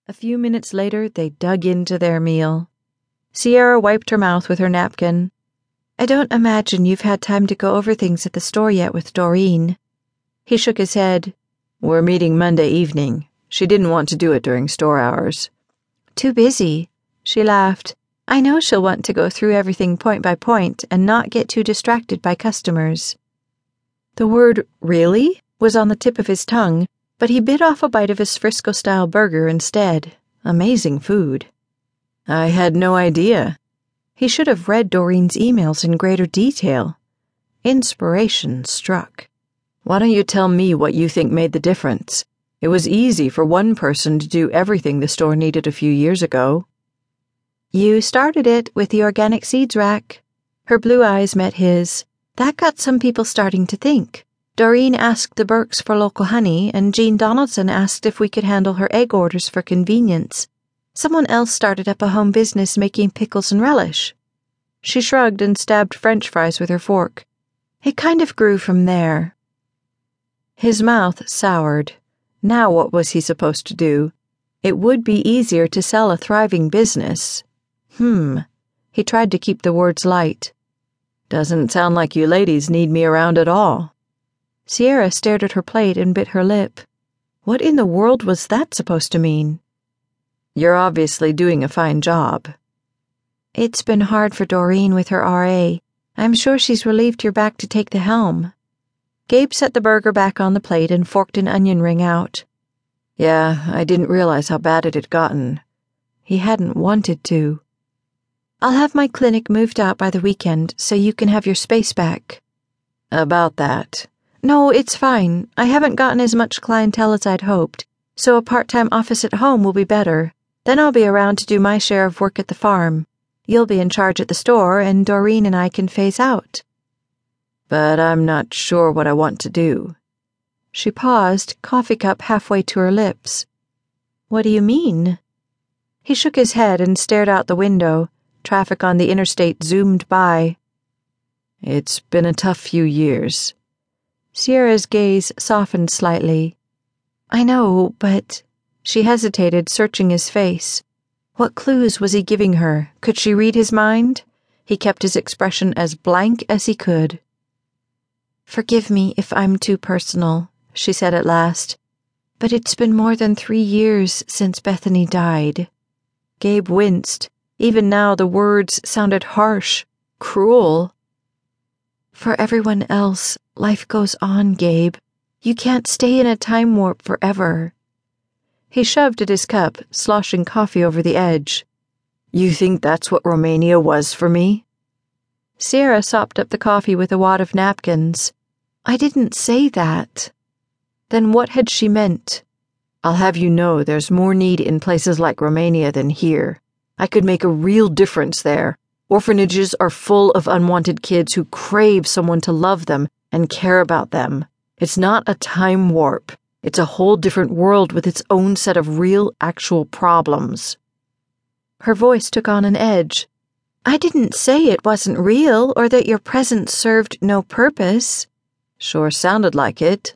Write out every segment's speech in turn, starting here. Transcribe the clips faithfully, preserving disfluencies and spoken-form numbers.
A few minutes later, they dug into their meal. Sierra wiped her mouth with her napkin. I don't imagine you've had time to go over things at the store yet with Doreen. He shook his head. We're meeting Monday evening. She didn't want to do it during store hours. Too busy. She laughed. I know she'll want to go through everything point by point and not get too distracted by customers. The word really was on the tip of his tongue, but he bit off a bite of his Frisco-style burger instead. Amazing food. I had no idea. He should have read Doreen's emails in greater detail. Inspiration struck. Why don't you tell me what you think made the difference? It was easy for one person to do everything the store needed a few years ago. You started it with the organic seeds rack. Her blue eyes met his. That got some people starting to think. Doreen asked the Burkes for local honey, and Jean Donaldson asked if we could handle her egg orders for convenience. Someone else started up a home business making pickles and relish. She shrugged and stabbed French fries with her fork. It kind of grew from there. His mouth soured. Now what was he supposed to do? It would be easier to sell a thriving business. Hmm. He tried to keep the words light. Doesn't sound like you ladies need me around at all. Sierra stared at her plate and bit her lip. What in the world was that supposed to mean? You're obviously doing a fine job. It's been hard for Doreen with her R A. I'm sure she's relieved you're back to take the helm. Gabe set the burger back on the plate and forked an onion ring out. Yeah, I didn't realize how bad it had gotten. He hadn't wanted to. I'll have my clinic moved out by the weekend so you can have your space back. About that. No, it's fine. I haven't gotten as much clientele as I'd hoped, so a part-time office at home will be better. Then I'll be around to do my share of work at the farm. You'll be in charge at the store, and Doreen and I can phase out. But I'm not sure what I want to do. She paused, coffee cup halfway to her lips. What do you mean? He shook his head and stared out the window. Traffic on the interstate zoomed by. It's been a tough few years. Sierra's gaze softened slightly. I know, but... She hesitated, searching his face. What clues was he giving her? Could she read his mind? He kept his expression as blank as he could. Forgive me if I'm too personal, she said at last, but it's been more than three years since Bethany died. Gabe winced. Even now the words sounded harsh, cruel. For everyone else, life goes on, Gabe. You can't stay in a time warp forever. He shoved at his cup, sloshing coffee over the edge. You think that's what Romania was for me? Sierra sopped up the coffee with a wad of napkins. I didn't say that. Then what had she meant? I'll have you know there's more need in places like Romania than here. I could make a real difference there. Orphanages are full of unwanted kids who crave someone to love them and care about them. It's not a time warp. It's a whole different world with its own set of real, actual problems. Her voice took on an edge. I didn't say it wasn't real or that your presence served no purpose. Sure sounded like it.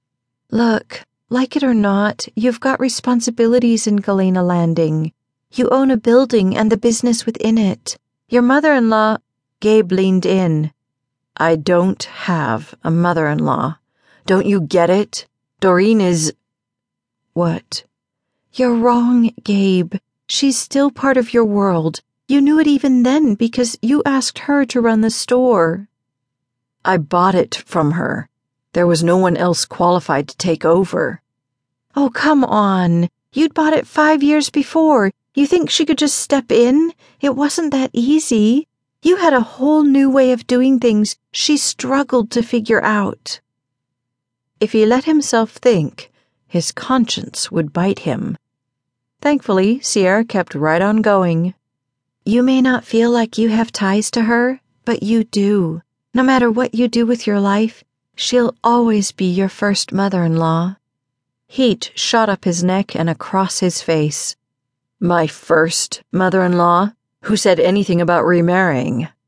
Look, like it or not, you've got responsibilities in Galena Landing. You own a building and the business within it. Your mother-in-law... Gabe leaned in. I don't have a mother-in-law. Don't you get it? Doreen is... What? You're wrong, Gabe. She's still part of your world. You knew it even then because you asked her to run the store. I bought it from her. There was no one else qualified to take over. Oh, come on. You'd bought it five years before. You think she could just step in? It wasn't that easy. You had a whole new way of doing things she struggled to figure out. If he let himself think, his conscience would bite him. Thankfully, Sierra kept right on going. You may not feel like you have ties to her, but you do. No matter what you do with your life, she'll always be your first mother-in-law. Heat shot up his neck and across his face. My first mother-in-law? Who said anything about remarrying?